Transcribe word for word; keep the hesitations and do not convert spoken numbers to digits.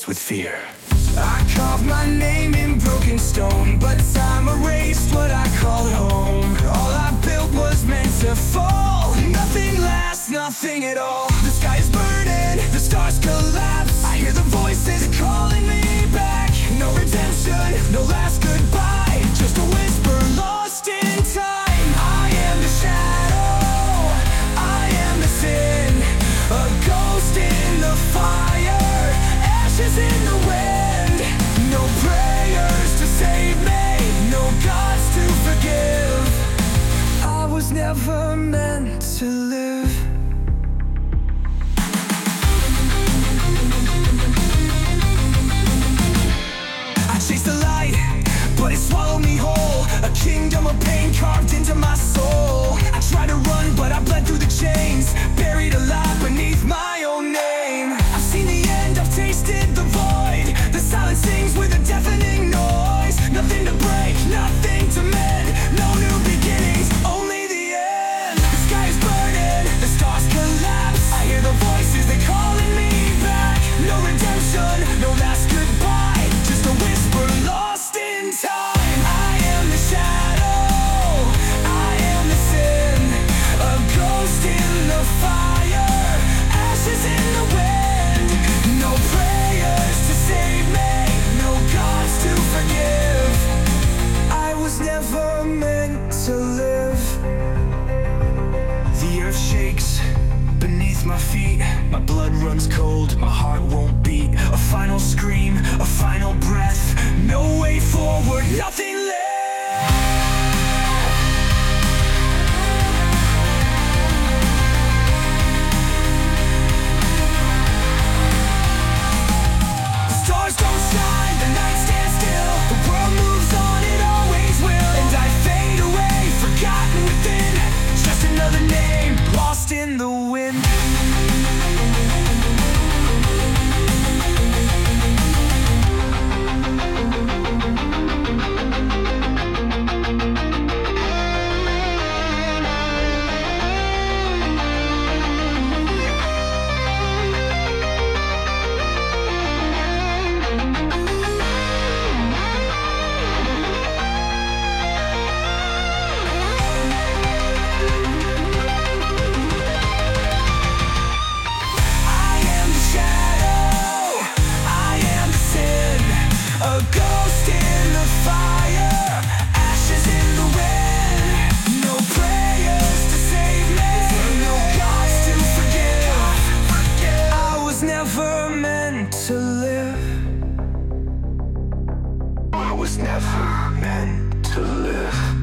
hearts with fear. I carved my name in broken stone, but time erased what I called home. All I built was meant to fall. Nothing lasts, nothing at all. The sky is burning, the stars collapse. I hear the voices calling me back. No redemption, no last goodbye, just a whisper lost in time. I am the shadow, I am the sin, a ghost in the fire, ashes in the wind. No prayers to save me, no gods to forgive. I was never meant to live. I chased the light, but it swallowed me whole. A kingdom of pain carved into my soul. I tried to run, but I bled through the chains, buried alive beneath my own name. I've seen the end, I've tasted the void. The silence sings with a deafening noise. Nothing to break, nothing to mend, no new beginnings, only the end. The sky is burning, the stars collapse. I hear the voices, they calling me back. No redemption, no last goodbye, just a whisper lost in time. I am the shadow, I am the sin, a ghost in the fire, ashes in the wind. No prayers to save me, no gods to forgive. I was never meant to live. The earth shakes beneath my feet. My blood runs cold, my heart won't beat. A final scream, a final breath. No way forward, nothing left. The stars don't shine, the night stands still. The world moves on, it always will. And I fade away, forgotten within, just another name, lost in the wind. A ghost in the fire, ashes in the wind. No prayers to save me, no gods to forgive. I was never meant to live. I was never meant to live.